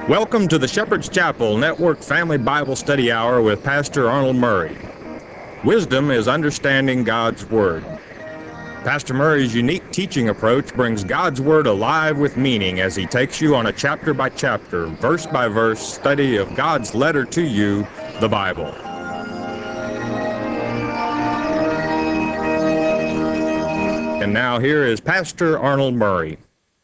Speaker 1: Welcome to the Shepherd's Chapel Network Family Bible Study Hour with Pastor Arnold Murray. Wisdom is understanding God's Word. Pastor Murray's unique teaching approach brings God's Word alive with meaning as he takes you on a chapter-by-chapter, verse-by-verse study of God's letter to you, the Bible. And now here is Pastor Arnold Murray.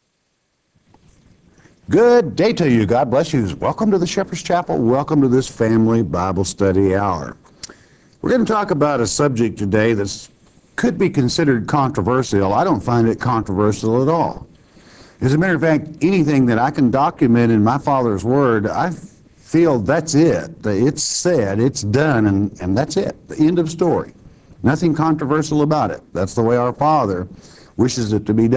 Speaker 2: Good day to you. God bless you. Welcome to the Shepherd's Chapel. Welcome to this Family Bible Study Hour. We're going to talk about a subject today that could be considered controversial. I don't find it controversial at all. As a matter of fact, anything that I can document in my Father's Word, I feel that's it. It's said, it's done, and, and that's it. The end of story. Nothing controversial about it. That's the way our Father wishes it to be done.